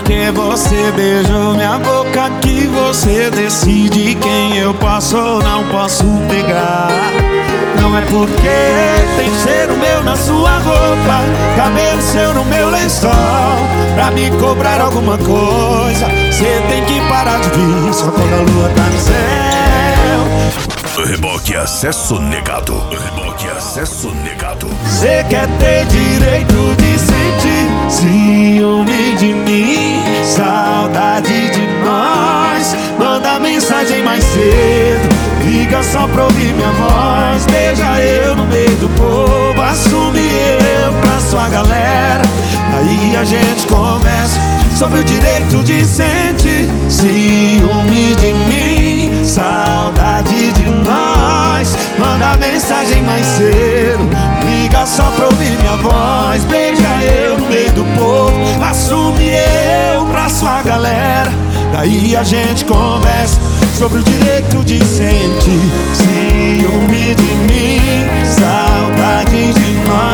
porque você beijou minha boca que você decide quem eu posso ou não posso pegar. Não é porque tem cheiro meu na sua roupa, cabelo seu no meu lençol, pra me cobrar alguma coisa cê tem que parar de vir só quando a lua tá no céu. Reboque acesso negado. Reboque acesso negado. Cê quer ter direito de sentir ciúme de mim, saudade de nós. Manda mensagem mais cedo, liga só pra ouvir minha voz. Beija eu no meio do povo, assume eu pra sua galera. Aí a gente conversa sobre o direito de sentir ciúme de mim, saudade de nós. Manda mensagem mais cedo, liga só pra ouvir minha voz. Beija eu no meio do povo, assume eu pra sua galera. Daí a gente conversa sobre o direito de sentir ciúme de mim, saudade de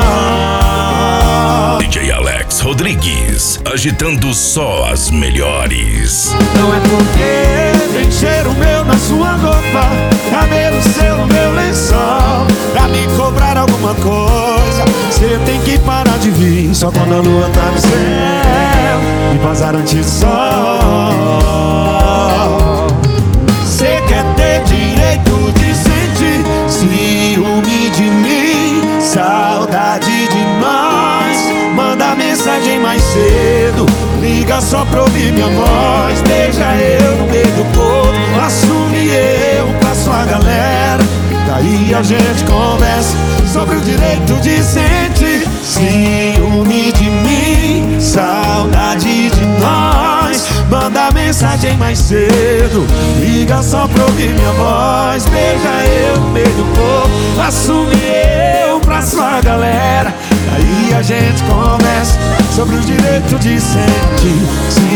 nós. DJ Alex Rodrigues, agitando só as melhores. Não é porque tem cheiro meu na sua roupa, cabelo seu no meu lençol, pra me cobrar alguma coisa cê tem que parar de vir só quando a lua tá no céu e vazar antes do sol. Cê quer ter direito de sentir ciúme de mim, saudade de nós. Manda mensagem mais cedo, liga só pra ouvir minha voz. Beija eu no meio do povo, assume eu pra sua galera. Daí a gente conversa sobre o direito de sentir ciúme de mim, saudade de nós. Manda mensagem mais cedo, liga só pra ouvir minha voz. Beija eu no meio do povo, assume eu pra sua galera. Aí a gente conversa sobre o direito de sentir